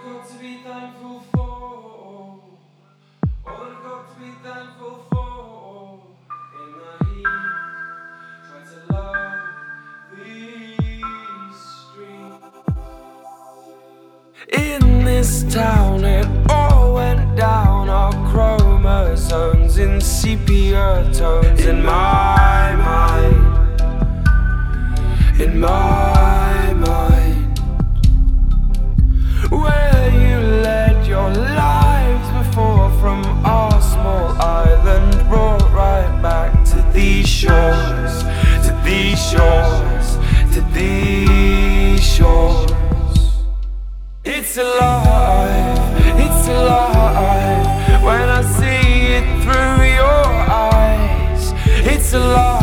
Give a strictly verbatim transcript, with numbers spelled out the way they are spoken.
got to be thankful for, all I've got to be thankful for. In the heat, try to love these streets. In this town, it all went down. Our chromosomes in sepia tones. In my mind, in my mind, where you led your lives before, from our small island, brought right back to these shores, to these shores, to these shores. It's alive, it's alive, when I see it through your eyes. It's alive.